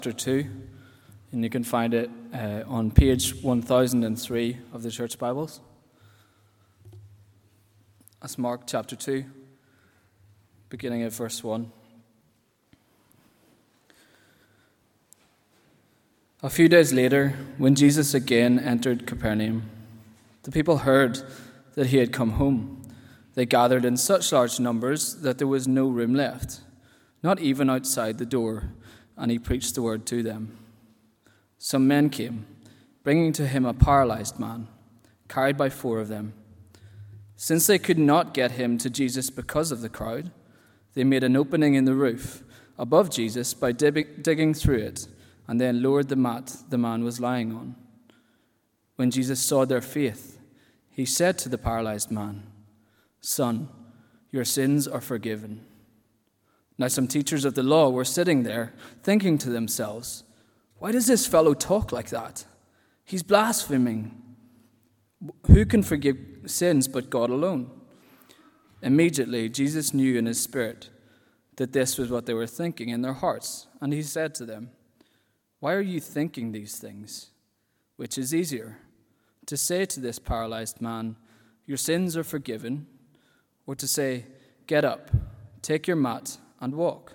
chapter 2, and you can find it on page 1003 of the Church Bibles. That's Mark chapter 2, beginning at verse 1. A few days later, when Jesus again entered Capernaum, the people heard that he had come home. They gathered in such large numbers that there was no room left, not even outside the door, and he preached the word to them. Some men came, bringing to him a paralyzed man, carried by 4 of them. Since they could not get him to Jesus because of the crowd, they made an opening in the roof above Jesus by digging through it, and then lowered the mat the man was lying on. When Jesus saw their faith, he said to the paralyzed man, "Son, your sins are forgiven." Now some teachers of the law were sitting there, thinking to themselves, "Why does this fellow talk like that? He's blaspheming. Who can forgive sins but God alone?" Immediately Jesus knew in his spirit that this was what they were thinking in their hearts, and he said to them, "Why are you thinking these things? Which is easier, to say to this paralyzed man, 'Your sins are forgiven,' or to say, 'Get up, take your mat, and walk'?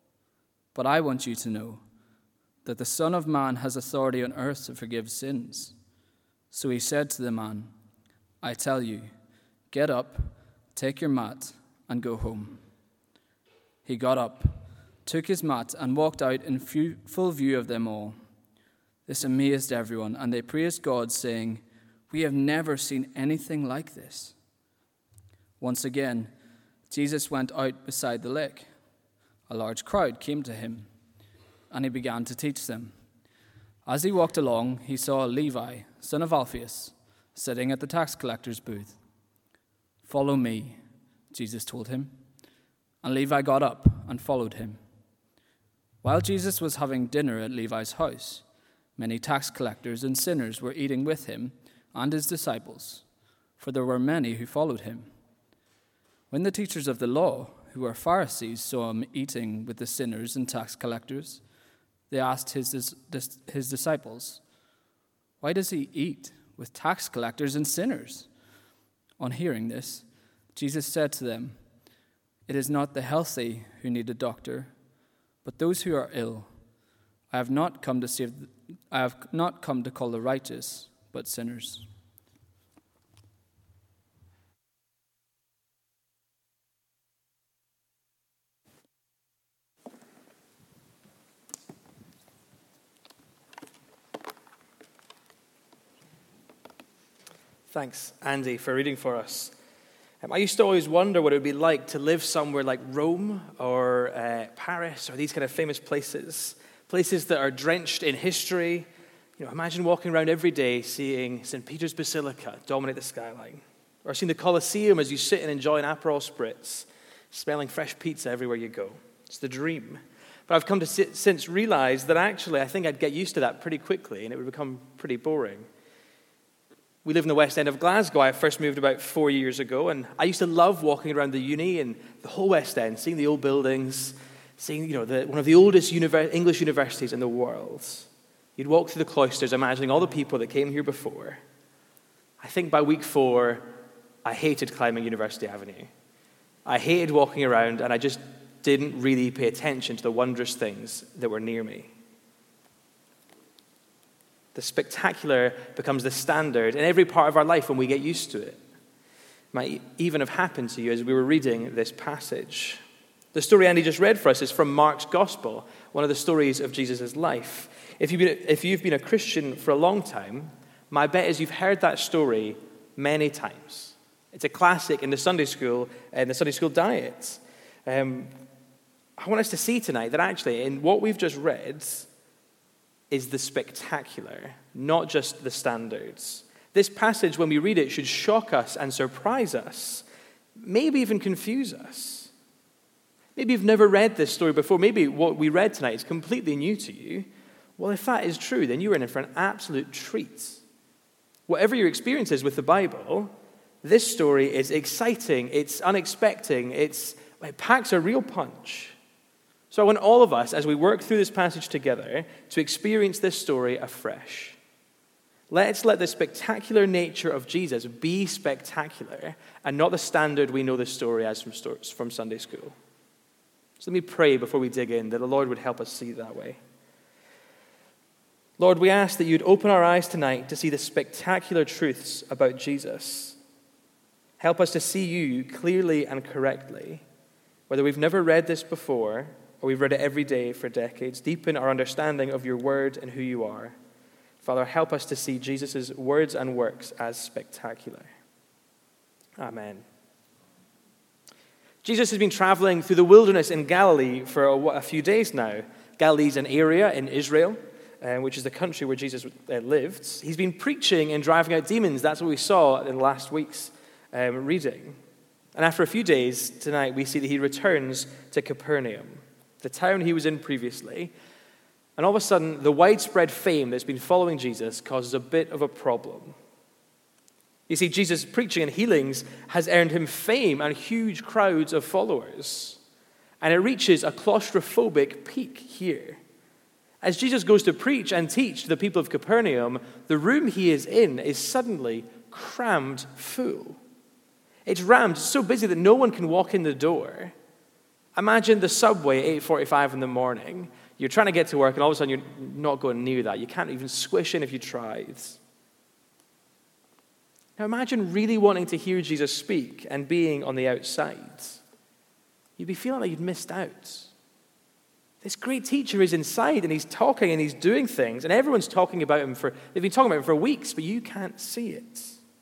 But I want you to know that the Son of Man has authority on earth to forgive sins." So he said to the man, "I tell you, get up, take your mat, and go home." He got up, took his mat, and walked out in full view of them all. This amazed everyone, and they praised God, saying, "We have never seen anything like this." Once again, Jesus went out beside the lake. A large crowd came to him, and he began to teach them. As he walked along, he saw Levi, son of Alphaeus, sitting at the tax collector's booth. "Follow me," Jesus told him. And Levi got up and followed him. While Jesus was having dinner at Levi's house, many tax collectors and sinners were eating with him and his disciples, for there were many who followed him. When the teachers of the law, who were Pharisees, saw him eating with the sinners and tax collectors, they asked his disciples, "Why does he eat with tax collectors and sinners?" On hearing this, Jesus said to them, "It is not the healthy who need a doctor, but those who are ill. I have not come to call the righteous, but sinners." Thanks, Andy, for reading for us. I used to always wonder what it would be like to live somewhere like Rome or Paris or these kind of famous places that are drenched in history. Imagine walking around every day seeing St. Peter's Basilica dominate the skyline, or seeing the Colosseum as you sit and enjoy an Aperol Spritz, smelling fresh pizza everywhere you go. It's the dream. But I've come to since realize that actually I think I'd get used to that pretty quickly and it would become pretty boring. We live in the West End of Glasgow. I first moved about 4 years ago, and I used to love walking around the uni and the whole West End, seeing the old buildings, seeing one of the oldest English universities in the world. You'd walk through the cloisters, imagining all the people that came here before. I think by week 4, I hated climbing University Avenue. I hated walking around, and I just didn't really pay attention to the wondrous things that were near me. The spectacular becomes the standard in every part of our life when we get used to it. It might even have happened to you as we were reading this passage. The story Andy just read for us is from Mark's Gospel, one of the stories of Jesus' life. If you've been a Christian for a long time, my bet is you've heard that story many times. It's a classic in the Sunday school diet. I want us to see tonight that actually in what we've just read is the spectacular, not just the standards. This passage, when we read it, should shock us and surprise us, maybe even confuse us. Maybe you've never read this story before. Maybe what we read tonight is completely new to you. Well, if that is true, then you are in for an absolute treat. Whatever your experience is with the Bible, this story is exciting, it's unexpected, it packs a real punch. So I want all of us, as we work through this passage together, to experience this story afresh. Let's let the spectacular nature of Jesus be spectacular and not the standard we know the story as from Sunday school. So let me pray before we dig in that the Lord would help us see it that way. Lord, we ask that you'd open our eyes tonight to see the spectacular truths about Jesus. Help us to see you clearly and correctly, whether we've never read this before or we've read it every day for decades. Deepen our understanding of your word and who you are. Father, help us to see Jesus' words and works as spectacular. Amen. Jesus has been traveling through the wilderness in Galilee for a few days now. Galilee's an area in Israel, which is the country where Jesus lived. He's been preaching and driving out demons. That's what we saw in last week's reading. And after a few days, tonight, we see that he returns to Capernaum, the town he was in previously. And all of a sudden, the widespread fame that's been following Jesus causes a bit of a problem. You see, Jesus' preaching and healings has earned him fame and huge crowds of followers. And it reaches a claustrophobic peak here. As Jesus goes to preach and teach to the people of Capernaum, the room he is in is suddenly crammed full. It's rammed, so busy that no one can walk in the door. Imagine the subway at 8:45 in the morning. You're trying to get to work, and all of a sudden you're not going near that. You can't even squish in if you tried. Now imagine really wanting to hear Jesus speak and being on the outside. You'd be feeling like you'd missed out. This great teacher is inside, and he's talking, and he's doing things, and everyone's talking about him they've been talking about him for weeks, but you can't see it.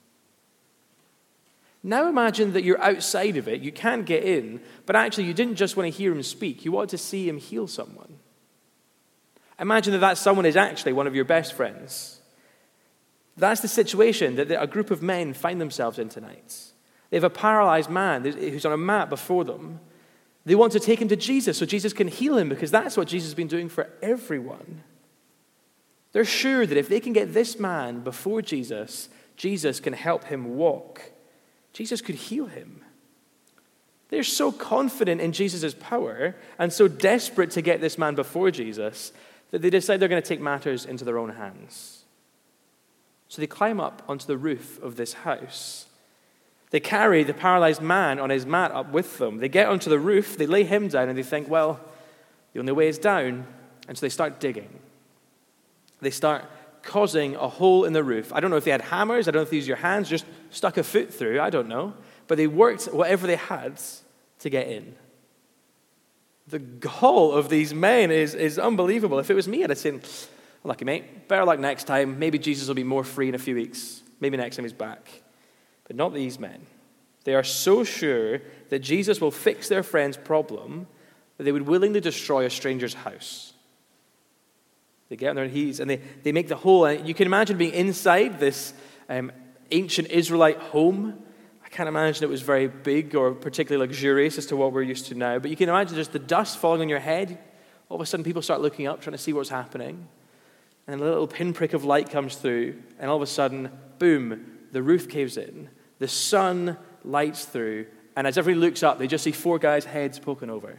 Now imagine that you're outside of it, you can't get in, but actually you didn't just want to hear him speak, you wanted to see him heal someone. Imagine that someone is actually one of your best friends. That's the situation that a group of men find themselves in tonight. They have a paralyzed man who's on a mat before them. They want to take him to Jesus so Jesus can heal him, because that's what Jesus has been doing for everyone. They're sure that if they can get this man before Jesus, Jesus can help him walk. Jesus could heal him. They're so confident in Jesus' power and so desperate to get this man before Jesus that they decide they're going to take matters into their own hands. So they climb up onto the roof of this house. They carry the paralyzed man on his mat up with them. They get onto the roof, they lay him down, and they think, well, the only way is down. And so they start digging. They start causing a hole in the roof. I don't know if they had hammers, I don't know if they used your hands, just stuck a foot through, I don't know. But they worked whatever they had to get in. The gall of these men is unbelievable. If it was me, I'd have said, lucky mate, better luck next time. Maybe Jesus will be more free in a few weeks. Maybe next time he's back. But not these men. They are so sure that Jesus will fix their friend's problem that they would willingly destroy a stranger's house. They get on their knees and they make the hole. And you can imagine being inside this ancient Israelite home. I can't imagine it was very big or particularly luxurious as to what we're used to now. But you can imagine just the dust falling on your head. All of a sudden people start looking up, trying to see what's happening. And a little pinprick of light comes through. And all of a sudden, boom, the roof caves in. The sun lights through. And as everybody looks up, they just see four guys' heads poking over.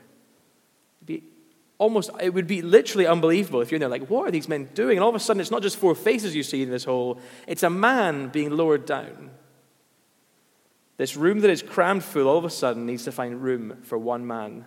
It would be literally unbelievable if you're in there like, what are these men doing? And all of a sudden, it's not just four faces you see in this hole. It's a man being lowered down. This room that is crammed full, all of a sudden, needs to find room for one man.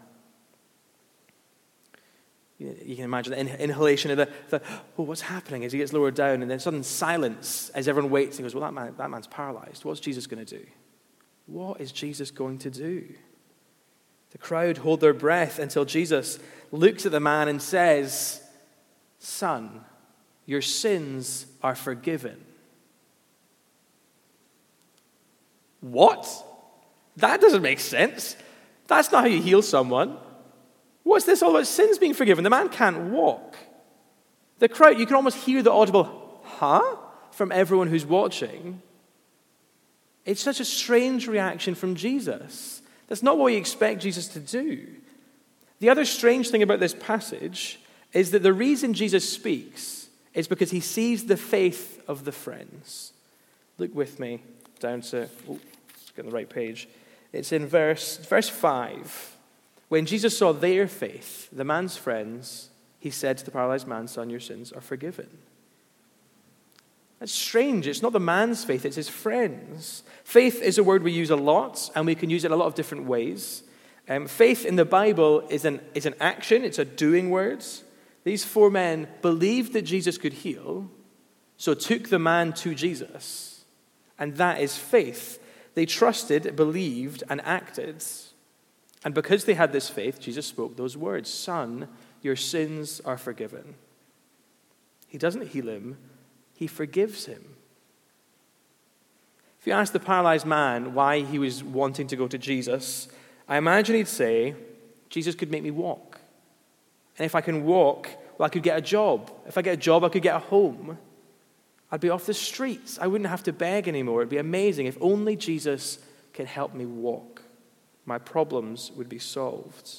You can imagine the inhalation of what's happening as he gets lowered down, and then sudden silence as everyone waits and goes, well, that man's paralyzed. What's Jesus going to do? What is Jesus going to do? The crowd hold their breath until Jesus looks at the man and says, son, your sins are forgiven. What? That doesn't make sense. That's not how you heal someone. What's this all about? Sins being forgiven. The man can't walk. The crowd, you can almost hear the audible, huh? From everyone who's watching. It's such a strange reaction from Jesus. That's not what you expect Jesus to do. The other strange thing about this passage is that the reason Jesus speaks is because he sees the faith of the friends. Look with me down to, let's get on the right page. It's in verse 5. When Jesus saw their faith, the man's friends, he said to the paralyzed man, "Son, your sins are forgiven." That's strange. It's not the man's faith, it's his friends. Faith is a word we use a lot, and we can use it in a lot of different ways. Faith in the Bible is an action, it's a doing word. These 4 men believed that Jesus could heal, so took the man to Jesus. And that is faith. They trusted, believed, and acted. And because they had this faith, Jesus spoke those words, "Son, your sins are forgiven." He doesn't heal him, he forgives him. If you ask the paralyzed man why he was wanting to go to Jesus, I imagine he'd say, "Jesus could make me walk. And if I can walk, well, I could get a job. If I get a job, I could get a home. I'd be off the streets. I wouldn't have to beg anymore. It'd be amazing. If only Jesus can help me walk, my problems would be solved."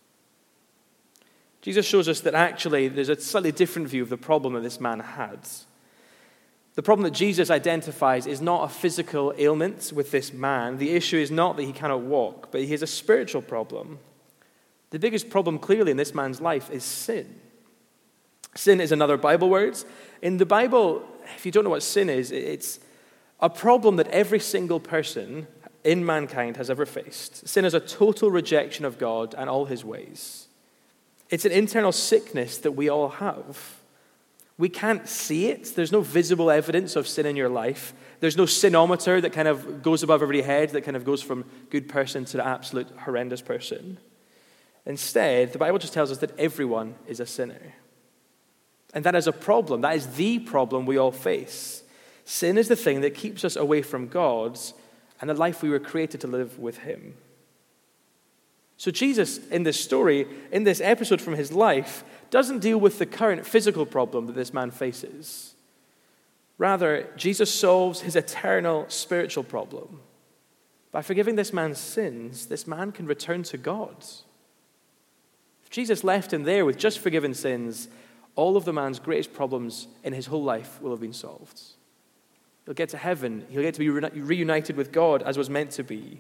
Jesus shows us that actually there's a slightly different view of the problem that this man had. The problem that Jesus identifies is not a physical ailment with this man. The issue is not that he cannot walk, but he has a spiritual problem. The biggest problem clearly in this man's life is sin. Sin is another Bible word. In the Bible, if you don't know what sin is, it's a problem that every single person in mankind has ever faced. Sin is a total rejection of God and all his ways. It's an internal sickness that we all have. We can't see it. There's no visible evidence of sin in your life. There's no sinometer that kind of goes above everybody's head, that kind of goes from good person to the absolute horrendous person. Instead, the Bible just tells us that everyone is a sinner. And that is a problem. That is the problem we all face. Sin is the thing that keeps us away from God and the life we were created to live with him. So Jesus, in this story, in this episode from his life, doesn't deal with the current physical problem that this man faces. Rather, Jesus solves his eternal spiritual problem. By forgiving this man's sins, this man can return to God. If Jesus left him there with just forgiven sins, all of the man's greatest problems in his whole life will have been solved. He'll get to heaven. He'll get to be reunited with God as was meant to be.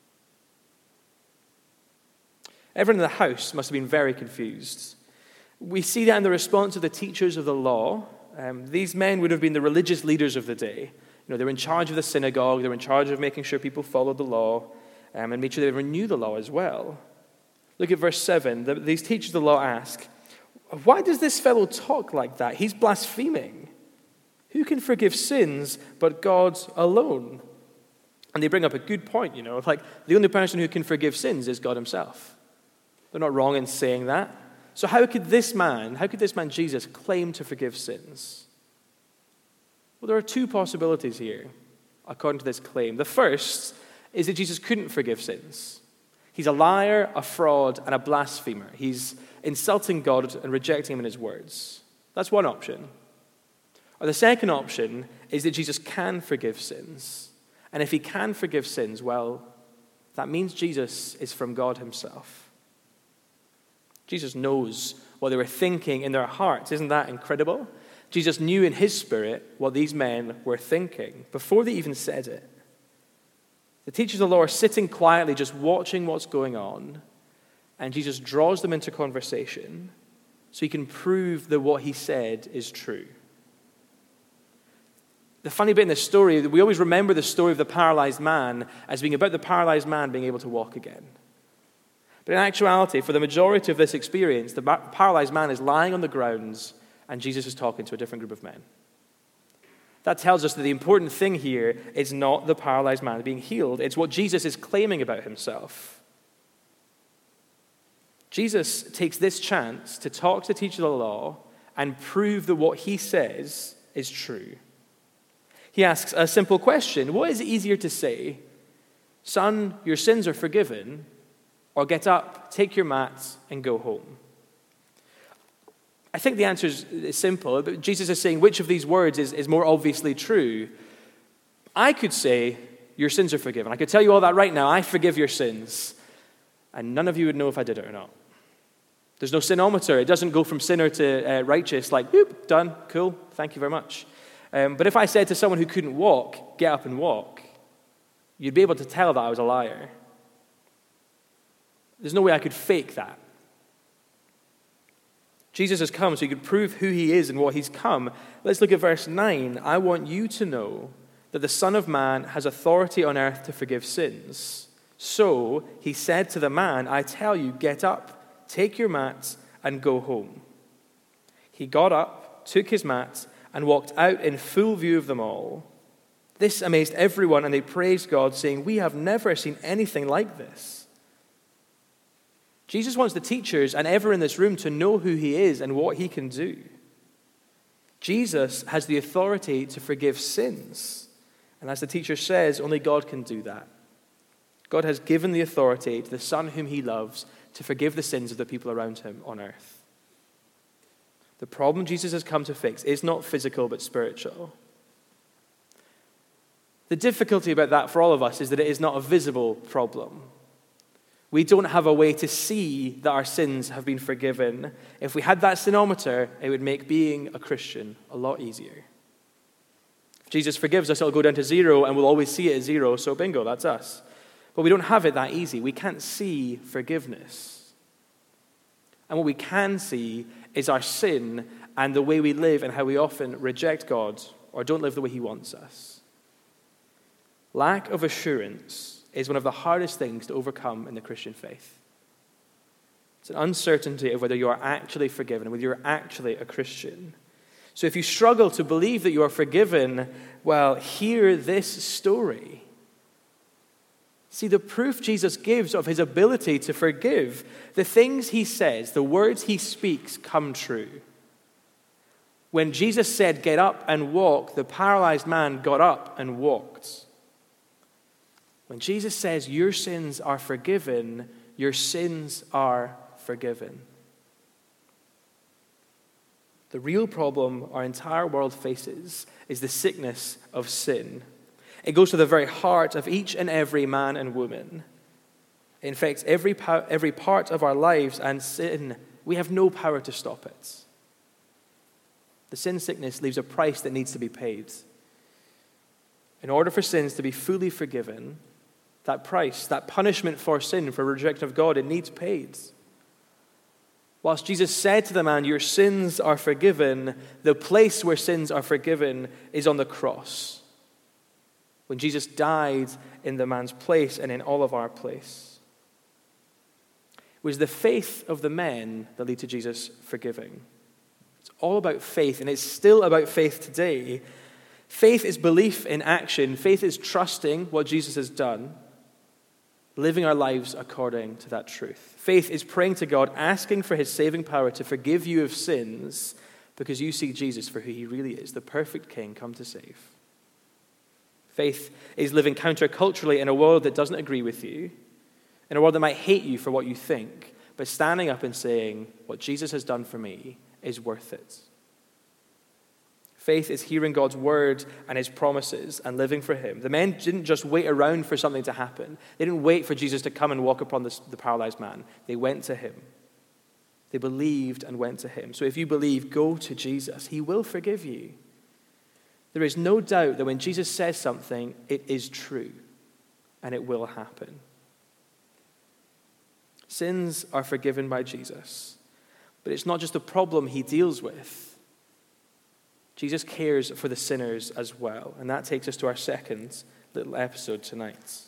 Everyone in the house must have been very confused. We see that in the response of the teachers of the law. These men would have been the religious leaders of the day. They were in charge of the synagogue. They were in charge of making sure people followed the law and made sure they renew the law as well. Look at verse 7. These teachers of the law ask, "Why does this fellow talk like that? He's blaspheming. Who can forgive sins but God alone?" And they bring up a good point, like the only person who can forgive sins is God himself. They're not wrong in saying that. So how could this man Jesus claim to forgive sins? Well, there are 2 possibilities here, according to this claim. The first is that Jesus couldn't forgive sins. He's a liar, a fraud, and a blasphemer. He's insulting God and rejecting him in his words. That's one option. Or the second option is that Jesus can forgive sins. And if he can forgive sins, well, that means Jesus is from God himself. Jesus knows what they were thinking in their hearts. Isn't that incredible? Jesus knew in his spirit what these men were thinking before they even said it. The teachers of the law are sitting quietly, just watching what's going on, and Jesus draws them into conversation so he can prove that what he said is true. The funny bit in this story, we always remember the story of the paralyzed man as being about the paralyzed man being able to walk again. But in actuality, for the majority of this experience, the paralyzed man is lying on the grounds and Jesus is talking to a different group of men. That tells us that the important thing here is not the paralyzed man being healed. It's what Jesus is claiming about himself. Jesus takes this chance to talk to the teacher of the law and prove that what he says is true. He asks a simple question. What is easier to say? "Son, your sins are forgiven," or "Get up, take your mat, and go home"? I think the answer is simple. Jesus is saying which of these words is more obviously true. I could say, "Your sins are forgiven." I could tell you all that right now. I forgive your sins. And none of you would know if I did it or not. There's no sinometer. It doesn't go from sinner to righteous like, "Boop, done, cool, thank you very much." But if I said to someone who couldn't walk, "Get up and walk," you'd be able to tell that I was a liar. There's no way I could fake that. Jesus has come so he could prove who he is and what he's come. Let's look at verse 9. I want you to know that the Son of Man has authority on earth to forgive sins. So he said to the man, I tell you, get up, take your mat, and go home. He got up, took his mat, and walked out in full view of them all. This amazed everyone, and they praised God, saying, we have never seen anything like this. Jesus wants the teachers and everyone in this room to know who he is and what he can do. Jesus has the authority to forgive sins. And as the teacher says, only God can do that. God has given the authority to the Son whom he loves to forgive the sins of the people around him on earth. The problem Jesus has come to fix is not physical but spiritual. The difficulty about that for all of us is that it is not a visible problem. We don't have a way to see that our sins have been forgiven. If we had that sinometer, it would make being a Christian a lot easier. If Jesus forgives us, it'll go down to 0 and we'll always see it as 0, so bingo, that's us. But we don't have it that easy. We can't see forgiveness. And what we can see is our sin and the way we live and how we often reject God or don't live the way he wants us. Lack of assurance is one of the hardest things to overcome in the Christian faith. It's an uncertainty of whether you are actually forgiven, whether you're actually a Christian. So if you struggle to believe that you are forgiven, well, hear this story. See, the proof Jesus gives of his ability to forgive, the things he says, the words he speaks come true. When Jesus said, get up and walk, the paralyzed man got up and walked. When Jesus says, your sins are forgiven, your sins are forgiven. The real problem our entire world faces is the sickness of sin. It goes to the very heart of each and every man and woman. It infects every part of our lives, and sin, we have no power to stop it. The sin sickness leaves a price that needs to be paid. In order for sins to be fully forgiven, that price, that punishment for sin, for rejection of God, it needs paid. Whilst Jesus said to the man, your sins are forgiven, the place where sins are forgiven is on the cross. When Jesus died in the man's place and in all of our place. It was the faith of the men that led to Jesus forgiving. It's all about faith, and it's still about faith today. Faith is belief in action. Faith is trusting what Jesus has done, living our lives according to that truth. Faith is praying to God, asking for his saving power to forgive you of sins because you see Jesus for who he really is, the perfect King come to save. Faith is living counterculturally in a world that doesn't agree with you, in a world that might hate you for what you think, but standing up and saying, what Jesus has done for me is worth it. Faith is hearing God's word and his promises and living for him. The men didn't just wait around for something to happen. They didn't wait for Jesus to come and walk upon the paralyzed man. They went to him. They believed and went to him. So if you believe, go to Jesus. He will forgive you. There is no doubt that when Jesus says something, it is true and it will happen. Sins are forgiven by Jesus, but it's not just the problem he deals with. Jesus cares for the sinners as well. And that takes us to our second little episode tonight.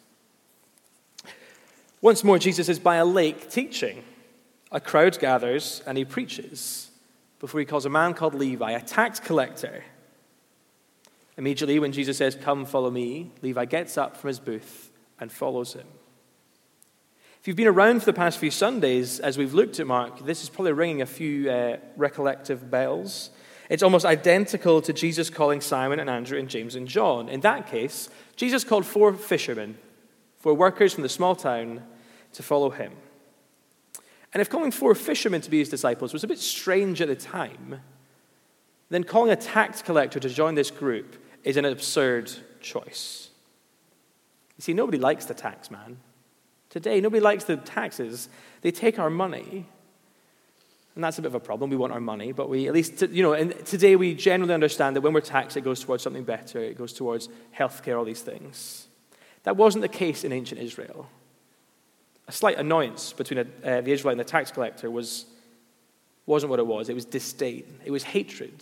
Once more, Jesus is by a lake teaching. A crowd gathers and he preaches before he calls a man called Levi, a tax collector. Immediately when Jesus says, come follow me, Levi gets up from his booth and follows him. If you've been around for the past few Sundays as we've looked at Mark, this is probably ringing a few recollective bells. It's almost identical to Jesus calling Simon and Andrew and James and John. In that case, Jesus called 4 fishermen, 4 workers from the small town to follow him. And if calling 4 fishermen to be his disciples was a bit strange at the time, then calling a tax collector to join this group is an absurd choice. You see, nobody likes the tax man. Today, nobody likes the taxes. They take our money. And that's a bit of a problem. We want our money, but we, at least, and today we generally understand that when we're taxed, it goes towards something better. It goes towards healthcare, all these things. That wasn't the case in ancient Israel. A slight annoyance between the Israelite and the tax collector wasn't what it was. It was disdain. It was hatred.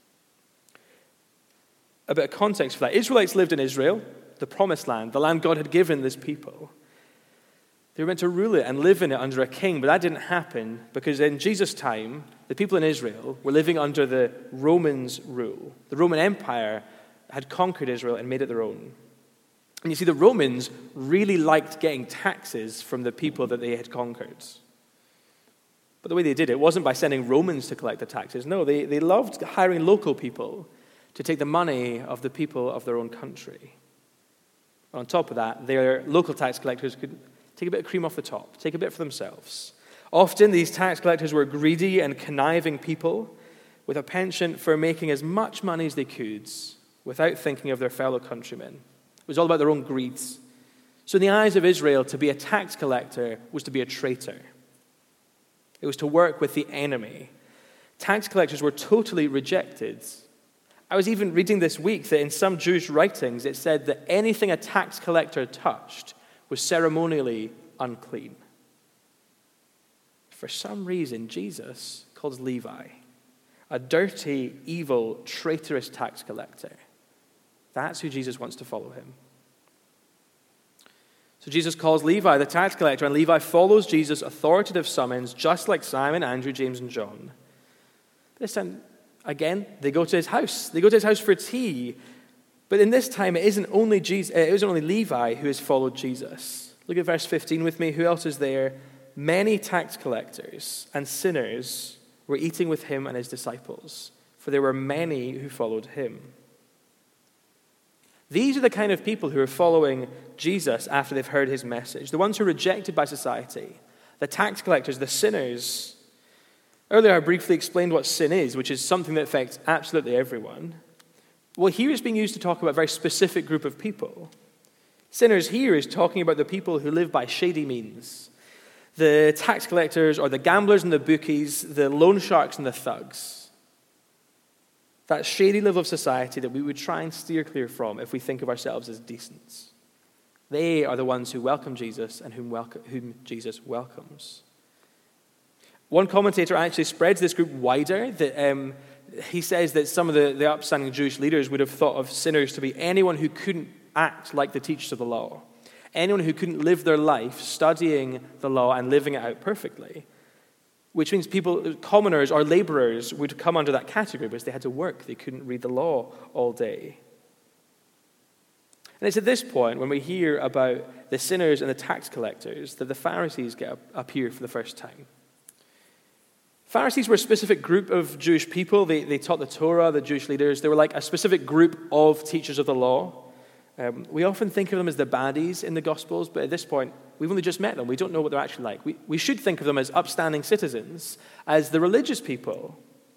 A bit of context for that. Israelites lived in Israel, the promised land, the land God had given this people. They were meant to rule it and live in it under a king, but that didn't happen because in Jesus' time, the people in Israel were living under the Romans' rule. The Roman Empire had conquered Israel and made it their own. And you see, the Romans really liked getting taxes from the people that they had conquered. But the way they did it wasn't by sending Romans to collect the taxes. No, they loved hiring local people to take the money of the people of their own country. On top of that, their local tax collectors could take a bit of cream off the top, take a bit for themselves. Often, these tax collectors were greedy and conniving people with a penchant for making as much money as they could without thinking of their fellow countrymen. It was all about their own greed. So in the eyes of Israel, to be a tax collector was to be a traitor. It was to work with the enemy. Tax collectors were totally rejected. I was even reading this week that in some Jewish writings it said that anything a tax collector touched was ceremonially unclean. For some reason, Jesus calls Levi a dirty, evil, traitorous tax collector. That's who Jesus wants to follow him. So Jesus calls Levi the tax collector, and Levi follows Jesus' authoritative summons, just like Simon, Andrew, James, and John. This time, again, they go to his house. They go to his house for tea. But in this time, it isn't only Levi who has followed Jesus. Look at verse 15 with me. Who else is there? Many tax collectors and sinners were eating with him and his disciples, for there were many who followed him. These are the kind of people who are following Jesus after they've heard his message. The ones who are rejected by society. The tax collectors, the sinners. Earlier I briefly explained what sin is, which is something that affects absolutely everyone. Well, here it's being used to talk about a very specific group of people. Sinners here is talking about the people who live by shady means. The tax collectors or the gamblers and the bookies, the loan sharks and the thugs. That shady level of society that we would try and steer clear from if we think of ourselves as decent. They are the ones who welcome Jesus and whom Jesus welcomes. One commentator actually spreads this group wider. That he says that some of the upstanding Jewish leaders would have thought of sinners to be anyone who couldn't act like the teachers of the law. Anyone who couldn't live their life studying the law and living it out perfectly. Which means people, commoners or laborers, would come under that category because they had to work. They couldn't read the law all day. And it's at this point, when we hear about the sinners and the tax collectors, that the Pharisees appear for the first time. Pharisees were a specific group of Jewish people. They taught the Torah, the Jewish leaders. They were like a specific group of teachers of the law. We often think of them as the baddies in the Gospels, but at this point, we've only just met them. We don't know what they're actually like. We should think of them as upstanding citizens, as the religious people.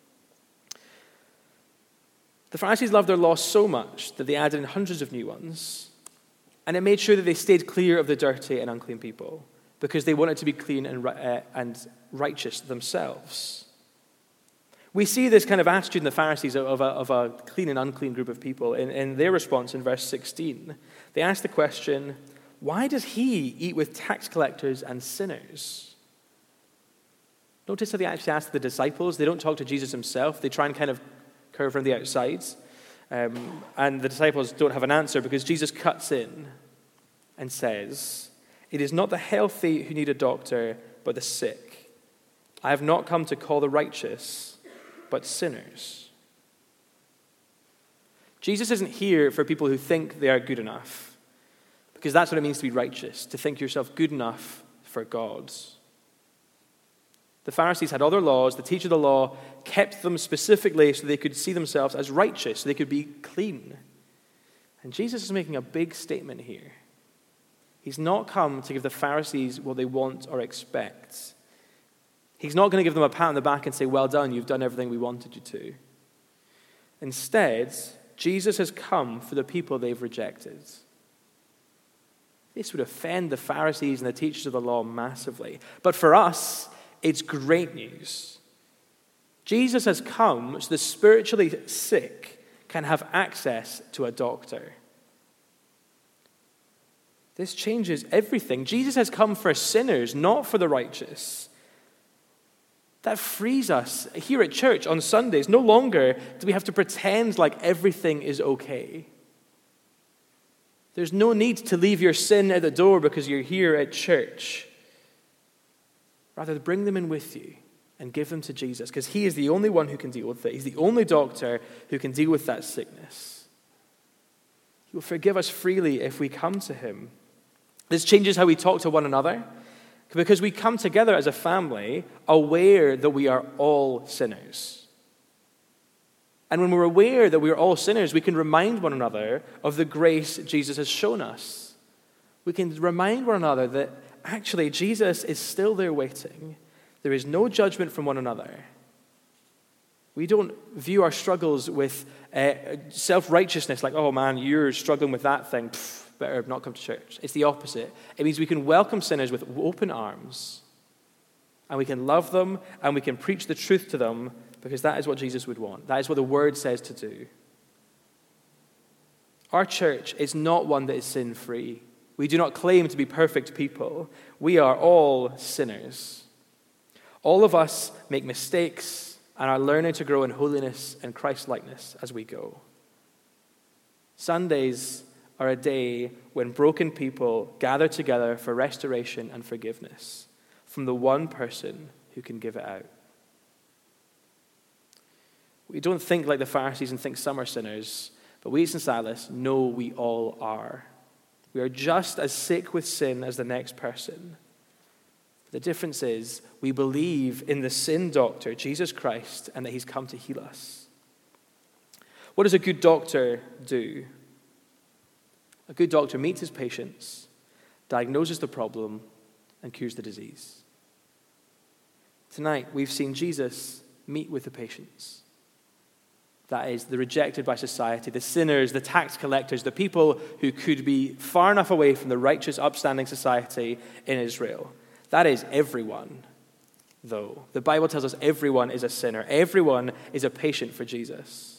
The Pharisees loved their law so much that they added in hundreds of new ones, and it made sure that they stayed clear of the dirty and unclean people, because they wanted to be clean and righteous themselves. We see this kind of attitude in the Pharisees of a clean and unclean group of people in their response in verse 16. They ask the question, why does he eat with tax collectors and sinners? Notice how they actually ask the disciples. They don't talk to Jesus himself. They try and kind of curve around the outsides. And the disciples don't have an answer because Jesus cuts in and says, it is not the healthy who need a doctor, but the sick. I have not come to call the righteous, but sinners. Jesus isn't here for people who think they are good enough, because that's what it means to be righteous, to think yourself good enough for God. The Pharisees had other laws. The teacher of the law kept them specifically so they could see themselves as righteous, so they could be clean. And Jesus is making a big statement here. He's not come to give the Pharisees what they want or expect. He's not going to give them a pat on the back and say, well done, you've done everything we wanted you to. Instead, Jesus has come for the people they've rejected. This would offend the Pharisees and the teachers of the law massively. But for us, it's great news. Jesus has come so the spiritually sick can have access to a doctor. This changes everything. Jesus has come for sinners, not for the righteous. That frees us here at church on Sundays. No longer do we have to pretend like everything is okay. There's no need to leave your sin at the door because you're here at church. Rather, bring them in with you and give them to Jesus, because he is the only one who can deal with it. He's the only doctor who can deal with that sickness. He will forgive us freely if we come to him. This changes how we talk to one another, because we come together as a family aware that we are all sinners. And when we're aware that we are all sinners, we can remind one another of the grace Jesus has shown us. We can remind one another that actually Jesus is still there waiting. There is no judgment from one another. We don't view our struggles with self-righteousness like, oh man, you're struggling with that thing. Better not come to church. It's the opposite. It means we can welcome sinners with open arms, and we can love them, and we can preach the truth to them, because that is what Jesus would want. That is what the word says to do. Our church is not one that is sin-free. We do not claim to be perfect people. We are all sinners. All of us make mistakes and are learning to grow in holiness and Christ-likeness as we go. Sundays are a day when broken people gather together for restoration and forgiveness from the one person who can give it out. We don't think like the Pharisees and think some are sinners, but we at St. Silas know we all are. We are just as sick with sin as the next person. The difference is we believe in the sin doctor, Jesus Christ, and that he's come to heal us. What does a good doctor do? A good doctor meets his patients, diagnoses the problem, and cures the disease. Tonight, we've seen Jesus meet with the patients. That is, the rejected by society, the sinners, the tax collectors, the people who could be far enough away from the righteous, upstanding society in Israel. That is everyone, though. The Bible tells us everyone is a sinner. Everyone is a patient for Jesus.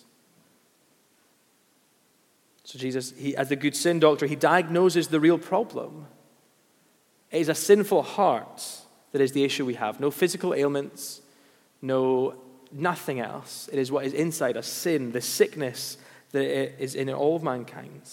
So Jesus, as the good sin doctor, he diagnoses the real problem. It is a sinful heart that is the issue we have. No physical ailments, nothing else. It is what is inside us, sin, the sickness that is in all of mankind.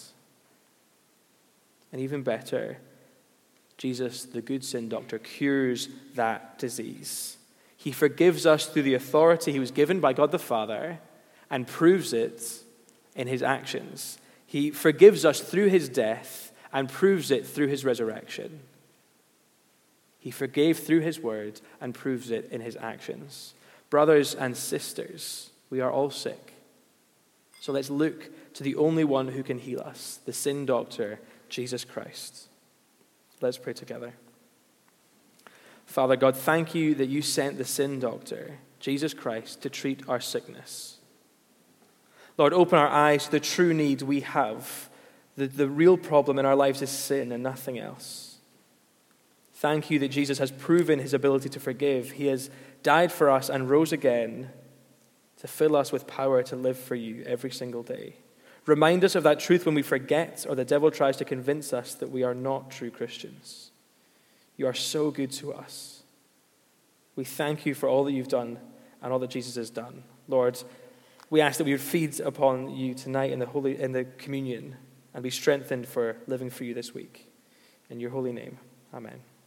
And even better, Jesus, the good sin doctor, cures that disease. He forgives us through the authority he was given by God the Father and proves it in his actions. He forgives us through his death and proves it through his resurrection. He forgave through his word and proves it in his actions. Brothers and sisters, we are all sick. So let's look to the only one who can heal us, the sin doctor, Jesus Christ. Let's pray together. Father God, thank you that you sent the sin doctor, Jesus Christ, to treat our sickness. Lord, open our eyes to the true need we have. The real problem in our lives is sin and nothing else. Thank you that Jesus has proven his ability to forgive. He has died for us and rose again to fill us with power to live for you every single day. Remind us of that truth when we forget or the devil tries to convince us that we are not true Christians. You are so good to us. We thank you for all that you've done and all that Jesus has done. Lord, we ask that we would feed upon you tonight in the communion and be strengthened for living for you this week. In your holy name, amen.